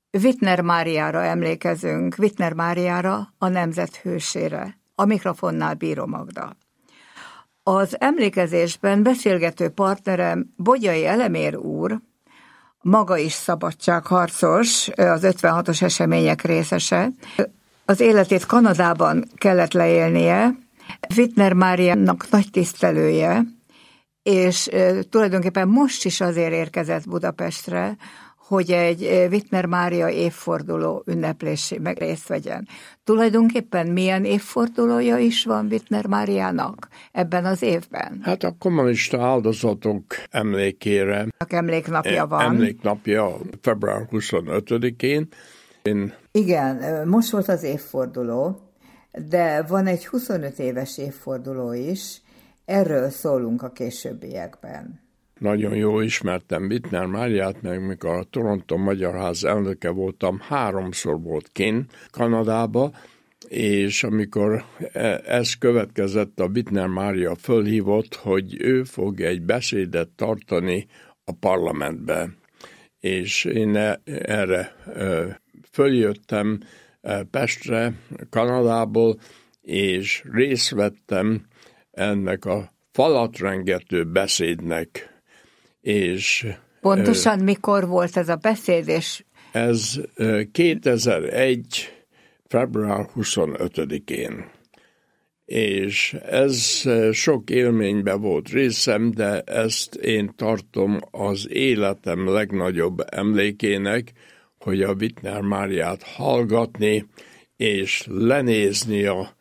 Wittner Máriára emlékezünk, Wittner Máriára, a nemzet hősére. A mikrofonnál Bíró Magda. Az emlékezésben beszélgető partnerem Bogyai Elemér úr, maga is szabadságharcos, az 56-os események részese. Az életét Kanadában kellett leélnie, Wittner Máriának nagy tisztelője, és tulajdonképpen most is azért érkezett Budapestre, hogy egy Wittner Mária évforduló ünneplésében részt vegyen. Tulajdonképpen milyen évfordulója is van Wittner Máriának ebben az évben? Hát a kommunista áldozatok emlékére. Emléknapja van. Emléknapja február 25-én. Igen, most volt az évforduló, de van egy 25 éves évforduló is, erről szólunk a későbbiekben. Nagyon jól ismertem Wittner Máriát, meg mikor a Toronto Magyar Ház elnöke voltam, 3-szor volt kint Kanadába, és amikor ez következett, a Wittner Mária fölhívott, hogy ő fog egy beszédet tartani a parlamentbe. És én erre följöttem Pestre, Kanadából, és részt vettem ennek a falatrengető beszédnek. És pontosan mikor volt ez a beszéd? Ez 2001. február 25-én. És ez sok élményben volt részem, de ezt én tartom az életem legnagyobb emlékének, hogy a Wittner Máriát hallgatni, és lenézni a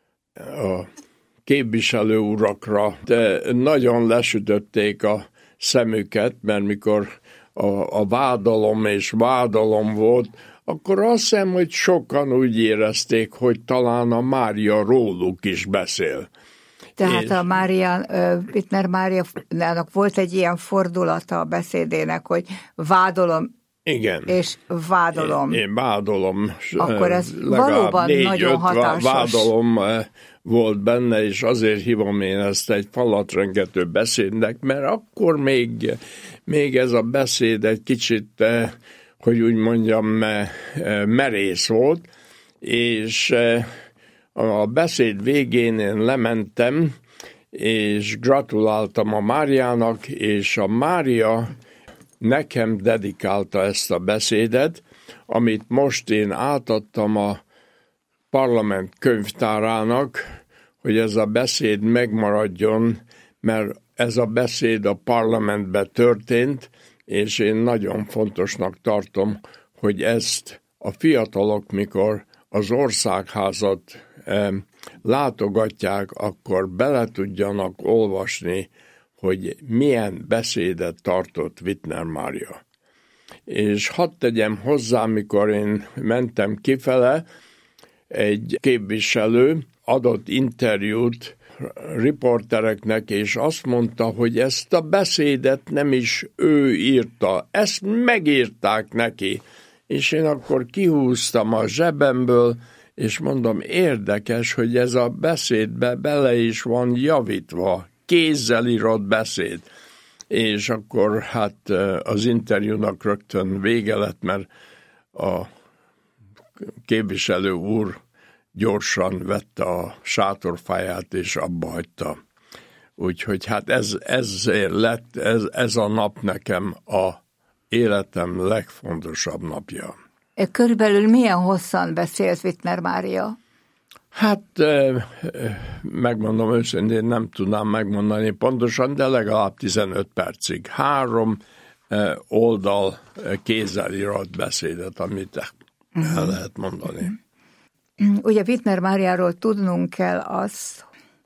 képviselő urakra, de nagyon lesütötték a szemüket, mert mikor a vádalom és vádalom volt, akkor azt hiszem, hogy sokan úgy érezték, hogy talán a Mária róluk is beszél. Tehát a Wittner Máriának volt egy ilyen fordulata a beszédének, hogy vádolom. Igen. És vádolom. Én vádolom. Akkor ez valóban nagyon hatásos. Vádolom volt benne, és azért hívom én ezt egy falatrengető beszédnek, mert akkor még ez a beszéd egy kicsit, hogy úgy mondjam, merész volt, és a beszéd végén én lementem, és gratuláltam a Máriának, és a Mária nekem dedikálta ezt a beszédet, amit most én átadtam a parlament könyvtárának, hogy ez a beszéd megmaradjon, mert ez a beszéd a parlamentben történt, és én nagyon fontosnak tartom, hogy ezt a fiatalok, mikor az országházat látogatják, akkor bele tudjanak olvasni, hogy milyen beszédet tartott Wittner Mária. És hadd tegyem hozzá, mikor én mentem kifele, egy képviselő adott interjút riportereknek, és azt mondta, hogy ezt a beszédet nem is ő írta, ezt megírták neki. És én akkor kihúztam a zsebemből, és mondom, érdekes, hogy ez a beszédbe bele is van javítva, kézzel írott beszéd. És akkor hát az interjúnak rögtön vége lett, mert a képviselő úr gyorsan vette a sátorfáját, és abba hagyta. Úgyhogy hát ezért lett ez a nap nekem a életem legfontosabb napja. Körülbelül milyen hosszan beszélt Wittner Mária? Hát megmondom őszintén, nem tudnám megmondani pontosan, de legalább 15 percig. 3 oldal kézzel írott beszédet, amit el lehet mondani. Ugye Wittner Máriáról tudnunk kell azt,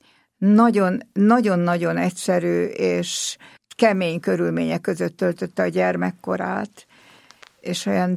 nagyon-nagyon egyszerű és kemény körülmények között töltötte a gyermekkorát, és olyan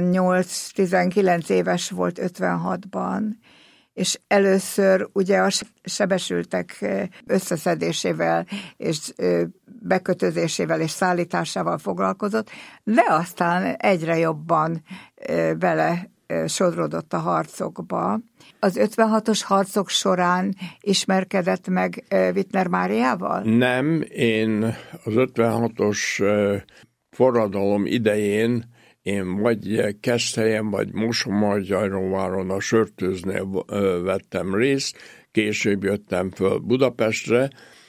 18-19 éves volt 56-ban, és először ugye a sebesültek összeszedésével és bekötözésével és szállításával foglalkozott, de aztán egyre jobban bele sodródott a harcokba. Az 56-os harcok során ismerkedett meg Wittner Máriával? Nem, én az 56-os forradalom idején én vagy Keszthelyen, vagy Mosonmargyajróváron a Sörtőznél vettem részt, később jöttem föl Budapestre,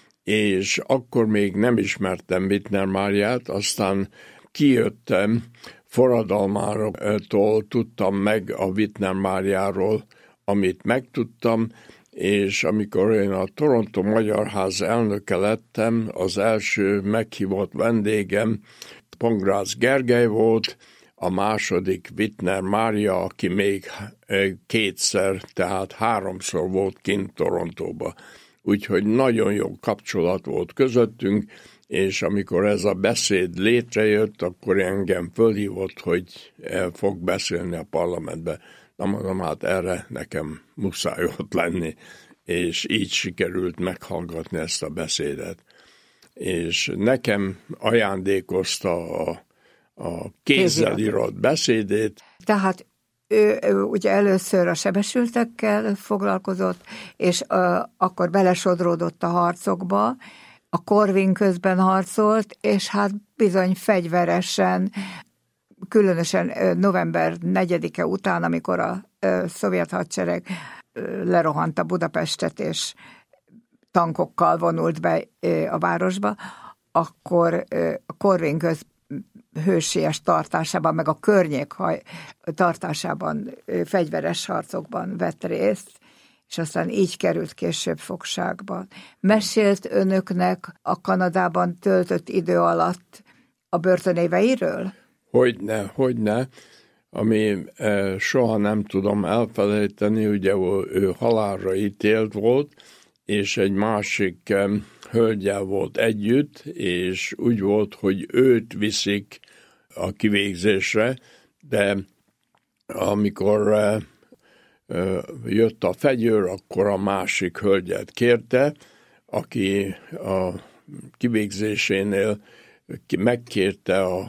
és akkor még nem ismertem Wittner Máriát, aztán kijöttem, forradalmártól tudtam meg a Wittner Máriáról, amit megtudtam, és amikor én a Toronto Magyar Ház elnöke lettem, az első meghívott vendégem Pongrácz Gergely volt, a második Wittner Mária, aki még kétszer, tehát háromszor volt kint Torontóba. Úgyhogy nagyon jó kapcsolat volt közöttünk, és amikor ez a beszéd létrejött, akkor engem fölhívott, hogy fog beszélni a parlamentbe. Na mondom, hát erre nekem muszáj ott lenni, és így sikerült meghallgatni ezt a beszédet. És nekem ajándékozta a kézzel írott beszédét. Tehát ő ugye először a sebesültekkel foglalkozott, és akkor belesodródott a harcokba, a Corvin közben harcolt, és hát bizony fegyveresen, különösen november 4-e után, amikor a szovjet hadsereg lerohanta Budapestet, és tankokkal vonult be a városba, akkor a Corvin köz hősies tartásában, meg a környék tartásában, fegyveres harcokban vett részt, és aztán így került később fogságba. Mesélt önöknek a Kanadában töltött idő alatt a börtönéveiről? Hogyne. Ami soha nem tudom elfelejteni, ugye ő halálra ítélt volt, és egy másik hölgyel volt együtt, és úgy volt, hogy őt viszik a kivégzésre, de amikor jött a fegyőr, akkor a másik hölgyet kérte, aki a kivégzésénél megkérte a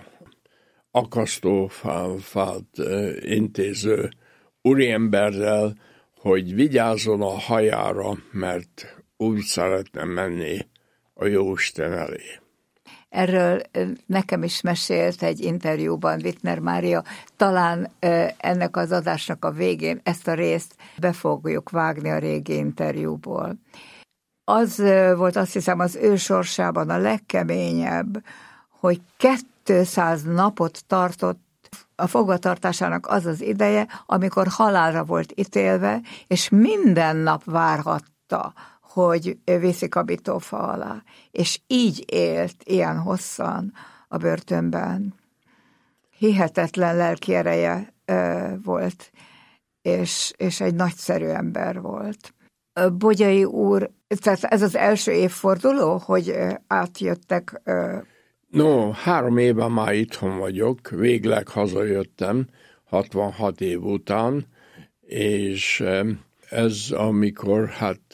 akasztófát intéző úriemberrel, hogy vigyázzon a hajára, mert úgy szeretne menni a Jóisten elé. Erről nekem is mesélt egy interjúban Wittner Mária. Talán ennek az adásnak a végén ezt a részt be fogjuk vágni a régi interjúból. Az volt, azt hiszem, az ő sorsában a legkeményebb, hogy 200 napot tartott a fogvatartásának az az ideje, amikor halálra volt ítélve, és minden nap várhatta, hogy viszik a bitófa alá. És így élt ilyen hosszan a börtönben. Hihetetlen lelki ereje volt, és egy nagyszerű ember volt. Bogyai úr, tehát ez az első évforduló, hogy átjöttek? No, 3 éve már itthon vagyok, végleg hazajöttem, 66 év után, és ez amikor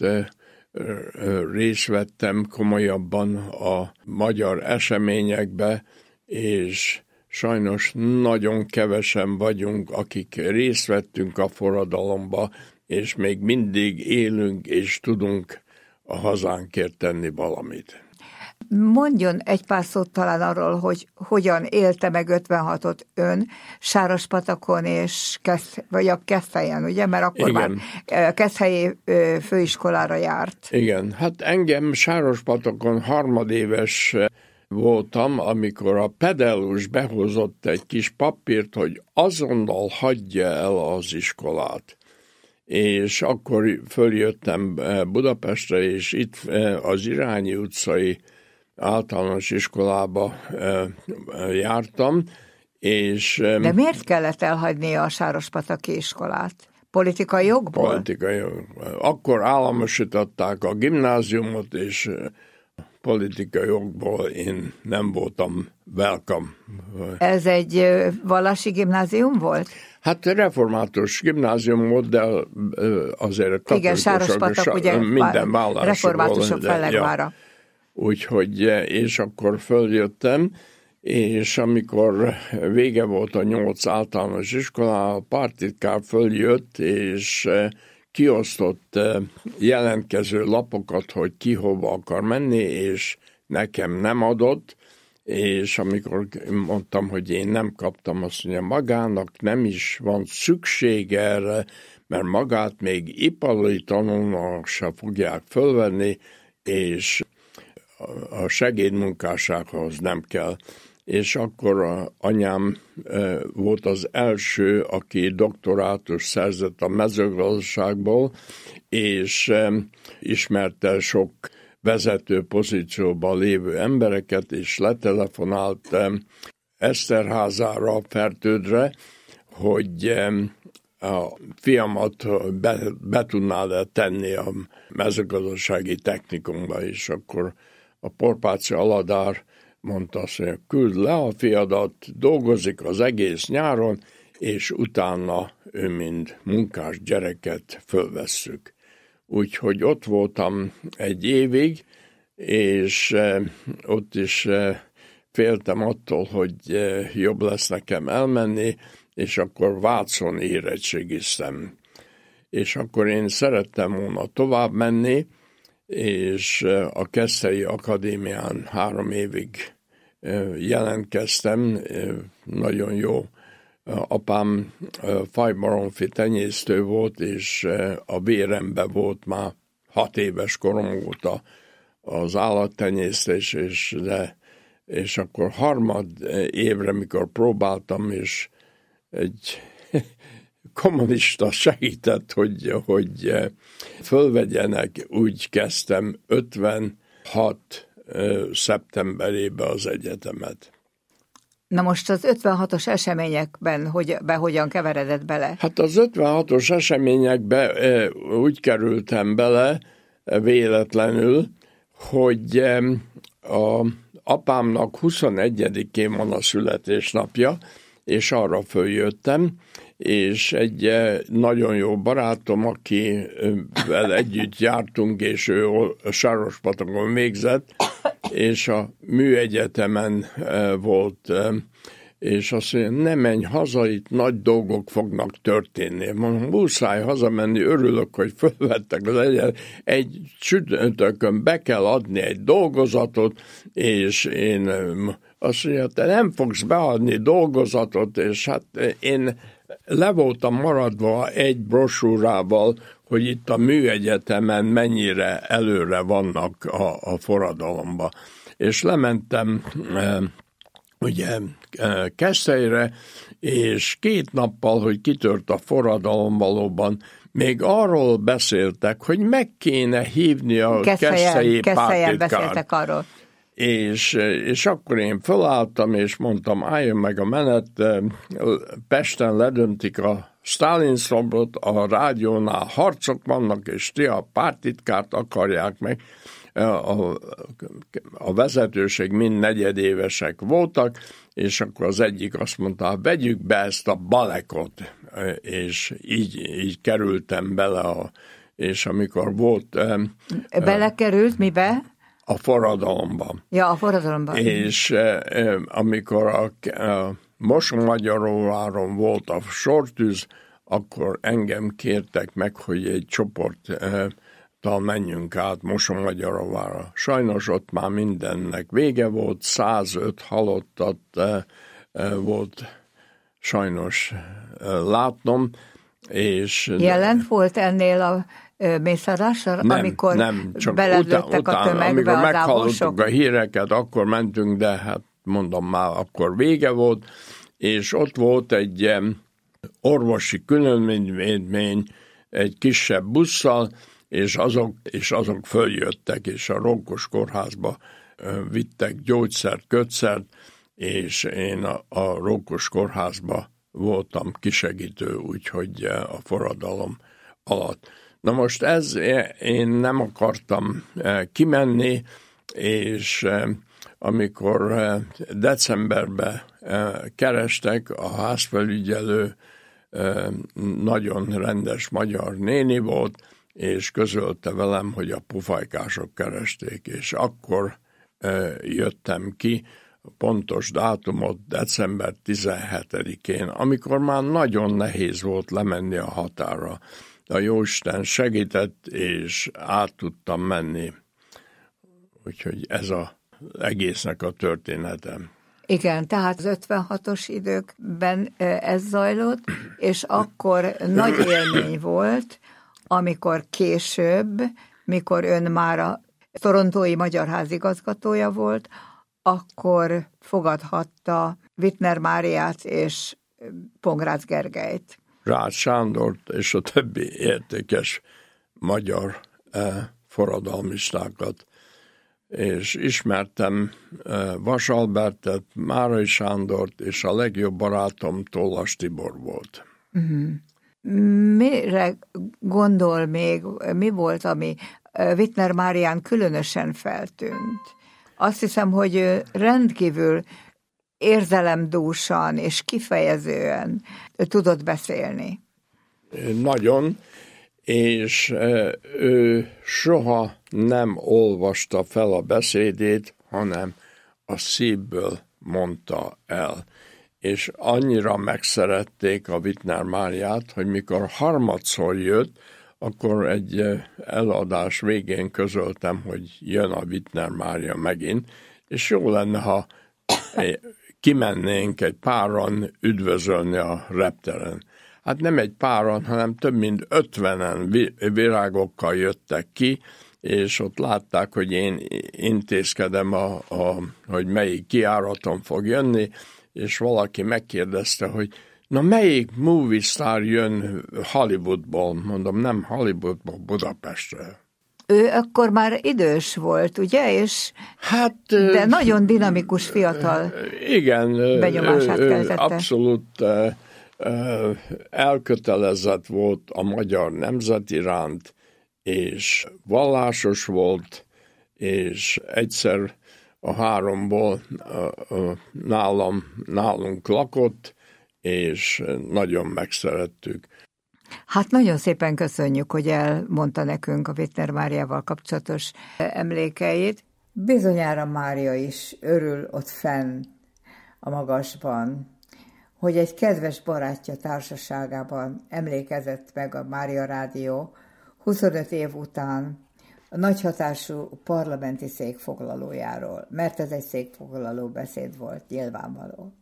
részt vettem komolyabban a magyar eseményekbe, és sajnos nagyon kevesen vagyunk, akik részt vettünk a forradalomba, és még mindig élünk, és tudunk a hazánkért tenni valamit. Mondjon egy pár szót talán arról, hogy hogyan élte meg 56-ot ön Sárospatakon és a Keszthelyen, ugye? Mert akkor igen. Már keszthelyi főiskolára járt. Igen, hát engem Sárospatakon harmadéves voltam, amikor a pedellus behozott egy kis papírt, hogy azonnal hagyja el az iskolát. És akkor följöttem Budapestre, és itt az Irányi utcai általános iskolába jártam, és... De miért kellett elhagyni a Sárospataki iskolát? Politikai jogból? Politikai jogból. Akkor államosították a gimnáziumot, és politikai jogból én nem voltam welcome. Ez egy vallási gimnázium volt? Hát református gimnázium volt, de azért katolikusok, igen, Sárospatak, ugye minden vállásokból. Reformátusok Fellegvára. Ja. Úgyhogy, és akkor följöttem, és amikor vége volt a 8 általános iskola, a pártitkár följött, és kiosztott jelentkező lapokat, hogy ki hova akar menni, és nekem nem adott, és amikor mondtam, hogy én nem kaptam, azt mondja, magának nem is van szükség erre, mert magát még ipari tanulnak se fogják fölvenni, és a segédmunkássághoz nem kell. És akkor anyám volt az első, aki doktorátus szerzett a mezőgazdaságból, és ismerte sok vezető pozícióban lévő embereket, és letelefonált Eszterházára, Fertődre, hogy a fiamat be tudná tenni a mezőgazdasági technikumba, és akkor a Porpáci Aladár mondta azt, hogy küld le a fiadat, dolgozik az egész nyáron, és utána ő mind munkás gyereket fölvesszük. Úgyhogy ott voltam egy évig, és ott is féltem attól, hogy jobb lesz nekem elmenni, és akkor Vácon érettségiztem. És akkor én szerettem volna tovább menni, és a Keszthelyi Akadémián 3 évig jelentkeztem, nagyon jó. Apám fajbaromfi tenyésztő volt, és a véremben volt már 6 éves korom óta az állattenyésztés, és akkor 3. évre, mikor próbáltam, és egy kommunista segített, hogy fölvegyenek, úgy kezdtem 56. szeptemberében az egyetemet. Na most az 56-os eseményekben hogyan keveredett bele? Hát az 56-os eseményekben úgy kerültem bele véletlenül, hogy a apámnak 21-én van a születésnapja, és arra följöttem, és egy nagyon jó barátom, akivel együtt jártunk, és ő Sárospatagon végzett, és a műegyetemen volt, és azt mondja, ne menj haza, itt nagy dolgok fognak történni. Mondom, muszáj hazamenni, örülök, hogy fölvettek az egyetet. Egy csütörtökön be kell adni egy dolgozatot, és én azt mondja, te nem fogsz beadni dolgozatot, és hát én le voltam maradva egy brosúrával, hogy itt a műegyetemen mennyire előre vannak a forradalomba. És lementem ugye Keszthelyre, és 2 nappal, hogy kitört a forradalom valóban, még arról beszéltek, hogy meg kéne hívni a keszthelyi pártitkárt. Beszéltek arról. És akkor én felálltam, és mondtam, álljon meg a menet, Pesten ledöntik a Sztálin szobrot, a rádiónál harcok vannak, és ti a párttitkárt akarják meg. A vezetőség mind negyedévesek voltak, és akkor az egyik azt mondta, vegyük be ezt a balekot, és így kerültem bele, és amikor volt... Belekerült mibe? A forradalomba. Ja, a forradalomba. És amikor a Mosonmagyaróváron volt a sortűz, akkor engem kértek meg, hogy egy csoporttal menjünk át Mosonmagyaróvára. Sajnos ott már mindennek vége volt, 105 halottat volt sajnos látnom. És jelent volt ennél a mészárlásra, amikor nem, csak beledőttek a tömegbe amikor az meghallottuk a híreket, akkor mentünk, de hát mondom már, akkor vége volt, és ott volt egy orvosi különlemény egy kisebb busszal, és azok följöttek, és a Rókos kórházba vittek gyógyszert, kötszert, és én a Rókos kórházba voltam kisegítő, úgyhogy a forradalom alatt. Na most én nem akartam kimenni, és amikor decemberben kerestek, a házfelügyelő nagyon rendes magyar néni volt, és közölte velem, hogy a pufajkások keresték, és akkor jöttem ki, pontos dátumot december 17-én, amikor már nagyon nehéz volt lemenni a határra. A Jóisten segített, és át tudtam menni. Úgyhogy ez a egésznek a története. Igen, tehát az 56-os időkben ez zajlott, és akkor nagy élmény volt, amikor később, mikor ön már a torontói Magyar Házigazgatója volt, akkor fogadhatta Wittner Máriát és Pongrácz Gergelyt. Rácz Sándort és a többi értékes magyar forradalmistákat. És ismertem Vas Albertet, Márai Sándort, és a legjobb barátom Tollas Tibor volt. Mire gondol még, mi volt, ami Wittner Márián különösen feltűnt? Azt hiszem, hogy rendkívül érzelemdúsan és kifejezően tudott beszélni. Nagyon, és ő soha nem olvasta fel a beszédét, hanem a szívből mondta el. És annyira megszerették a Wittner Máriát, hogy mikor harmadszor jött, akkor egy előadás végén közöltem, hogy jön a Wittner Mária megint, és jó lenne, ha kimennénk egy páran üdvözölni a repteren. Hát nem egy páran, hanem több mint 50-en virágokkal jöttek ki, és ott látták, hogy én intézkedem, hogy melyik kijáraton fog jönni, és valaki megkérdezte, hogy na melyik movie star jön Hollywoodból? Mondom, nem Hollywoodból, Budapestre. Ő akkor már idős volt, ugye? És de nagyon dinamikus fiatal igen, benyomását keltette. Abszolút elkötelezett volt a magyar nemzet iránt, és vallásos volt, és egyszer a háromból nálunk lakott, és nagyon megszerettük. Hát nagyon szépen köszönjük, hogy elmondta nekünk a Wittner Máriával kapcsolatos emlékeit. Bizonyára Mária is örül ott fenn a magasban, hogy egy kedves barátja társaságában emlékezett meg a Mária Rádió 25 év után a nagyhatású parlamenti székfoglalójáról, mert ez egy székfoglaló beszéd volt, nyilvánvaló.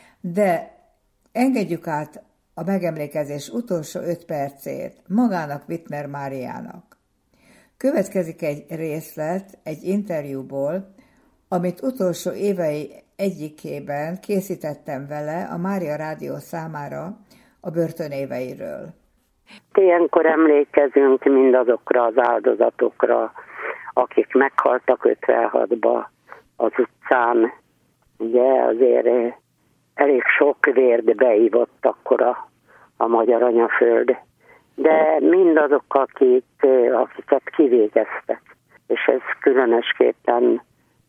De engedjük át a megemlékezés utolsó 5 percét magának, Wittner Máriának. Következik egy részlet egy interjúból, amit utolsó évei egyikében készítettem vele a Mária Rádió számára a börtönéveiről. Ilyenkor emlékezünk mindazokra az áldozatokra, akik meghaltak 56-ba az utcán. Ugye azért elég sok vért beívott akkor a magyar anyaföld, de mindazok, akiket kivégeztek. És ez különösképpen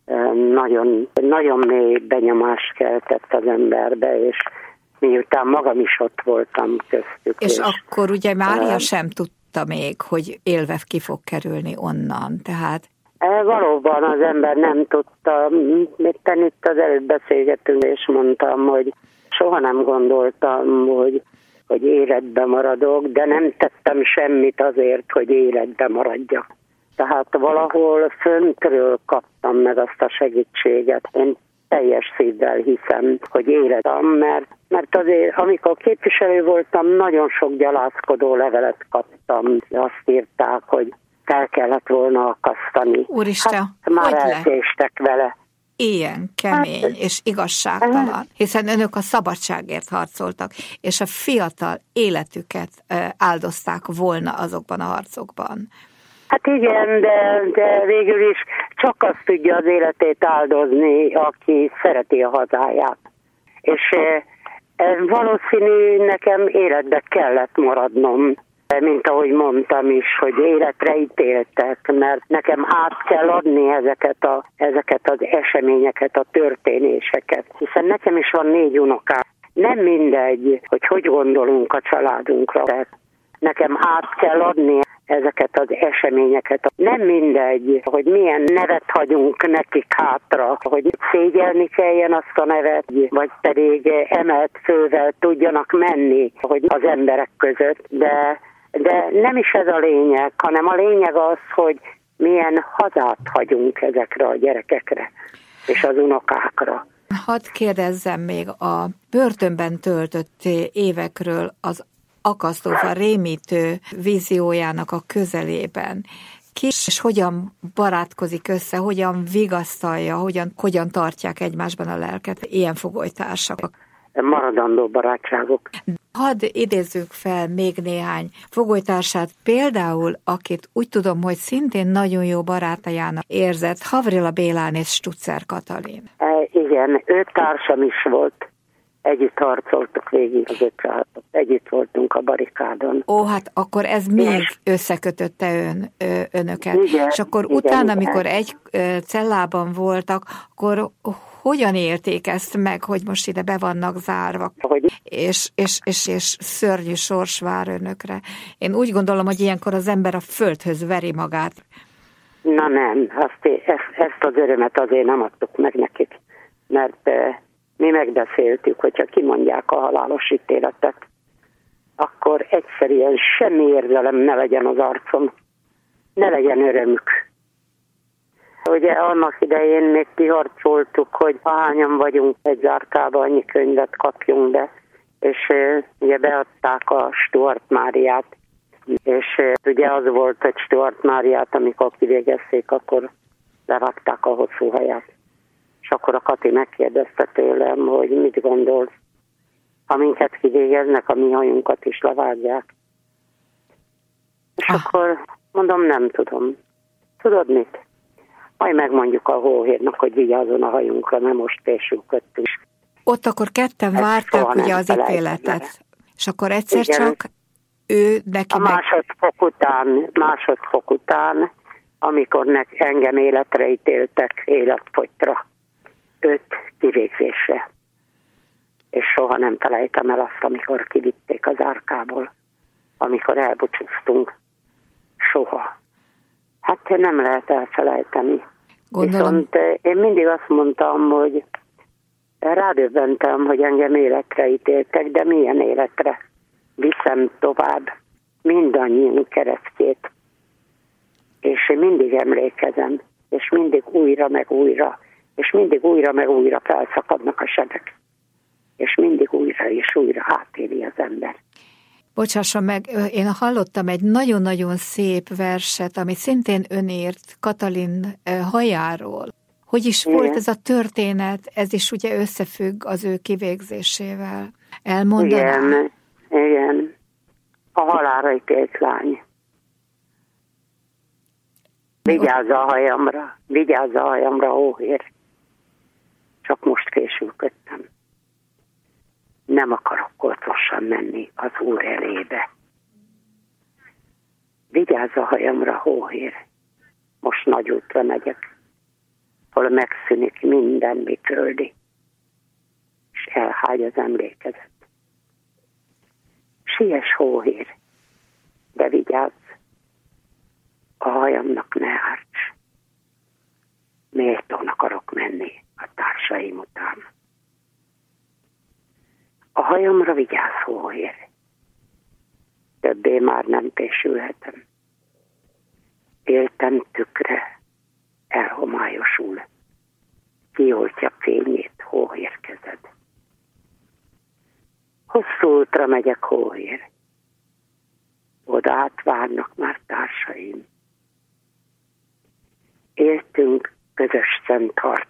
nagyon, nagyon mély benyomást keltett az emberbe, és miután magam is ott voltam köztük. És akkor ugye Mária sem tudta még, hogy élve ki fog kerülni onnan, tehát... Valóban az ember nem tudta, mitten itt az előbb beszélgetünk, és mondtam, hogy soha nem gondoltam, hogy életben maradok, de nem tettem semmit azért, hogy életben maradjak. Tehát valahol föntről kaptam meg azt a segítséget. Én teljes szívvel hiszem, hogy életem, mert azért, amikor képviselő voltam, nagyon sok gyalázkodó levelet kaptam. Azt írták, hogy fel kellett volna akasztani. Úristen, hát már elkéstek vele. Ilyen kemény és igazságtalan, hiszen önök a szabadságért harcoltak, és a fiatal életüket áldozták volna azokban a harcokban. Hát igen, de végül is csak azt tudja az életét áldozni, aki szereti a hazáját. És valószínű nekem életbe kellett maradnom, mint ahogy mondtam is, hogy életre ítéltek, mert nekem át kell adni ezeket az eseményeket, a történéseket. Hiszen nekem is van 4 unokám. Nem mindegy, hogy gondolunk a családunkra. Nekem át kell adni ezeket az eseményeket. Nem mindegy, hogy milyen nevet hagyunk nekik hátra, hogy szégyelni kelljen azt a nevet, vagy pedig emelt fővel tudjanak menni, hogy az emberek között. De nem is ez a lényeg, hanem a lényeg az, hogy milyen hazát hagyunk ezekre a gyerekekre és az unokákra. Hadd kérdezzem még a börtönben töltött évekről az akasztófa rémítő víziójának a közelében. Ki és hogyan barátkozik össze, hogyan vigasztalja, hogyan tartják egymásban a lelket ilyen fogolytársak? Maradandó barátságok. Hadd idézzük fel még néhány fogolytársát, például, akit úgy tudom, hogy szintén nagyon jó barátajának érzett, Havrila Bélán és Stutzer Katalin. Igen, ő társam is volt. Együtt harcoltuk végig az 5 családot. Együtt voltunk a barikádon. Ó, hát akkor ez még összekötötte önöket. Igen, és akkor igen, utána, amikor egy cellában voltak, akkor hogyan élték ezt meg, hogy most ide be vannak zárva, és szörnyű sors vár önökre? Én úgy gondolom, hogy ilyenkor az ember a földhöz veri magát. Na nem, ezt az örömet azért nem adtuk meg nekik, mert mi megbeszéltük, hogyha kimondják a halálos ítéletet, akkor egyszerűen semmi érzelem ne legyen az arcon, ne legyen örömük. Ugye annak idején még kiharcoltuk, hogy ahányan vagyunk egy zárkában, annyi könyvet kapjunk be, és ugye beadták a Stuart Máriát, és ugye az volt, hogy Stuart Máriát, amikor kivégezték, akkor levágták a hosszú haját. És akkor a Kati megkérdezte tőlem, hogy mit gondolsz, ha minket kivégeznek, a mi hajunkat is levágják. És akkor mondom, nem tudom. Tudod mit? Majd megmondjuk a hóhérnak, hogy vigyázzon a hajunkra, mert most fésülködtünk. Ott akkor ketten várták ugye az ítéletet. És akkor egyszer igen, csak ő neki a másodfok után, amikor engem életre ítéltek, életfogytra, 5 kivégzésre. És soha nem felejtem el azt, amikor kivitték az árkából, amikor elbúcsúztunk. Soha. Hát nem lehet elfelejteni. Gondolom. Viszont én mindig azt mondtam, hogy rádöbbentem, hogy engem életre ítéltek, de milyen életre? Viszem tovább mindannyiunk keresztjét. És én mindig emlékezem, és mindig újra meg újra, és mindig újra meg újra felszakadnak a sebek. És mindig újra és újra átéli az ember. Bocsásson meg, én hallottam egy nagyon-nagyon szép verset, ami szintén ön írt Katalin hajáról. Hogy is igen, volt ez a történet? Ez is ugye összefügg az ő kivégzésével. Elmondaná? Igen. A halálra ítélt lány. Vigyázz a hajamra, hóhér. Csak most késülködtem. Nem akarok korcosan menni az Úr elébe. Vigyázz a hajamra, hóhér. Most nagy útra megyek, hol megszűnik minden, mi földi, és elhágy az emlékezet. Siess, hóhér, de vigyázz, a hajamnak ne árts. Méltón akarok menni a társaim után. A hajamra vigyázz, hóhér. Többé már nem pésülhetem. Éltem tükre, elhomályosul. Kioltja fényét, hóhér kezed. Hosszú útra megyek, hóhér. Oda átvárnak már társaim. Éltünk közös szent harc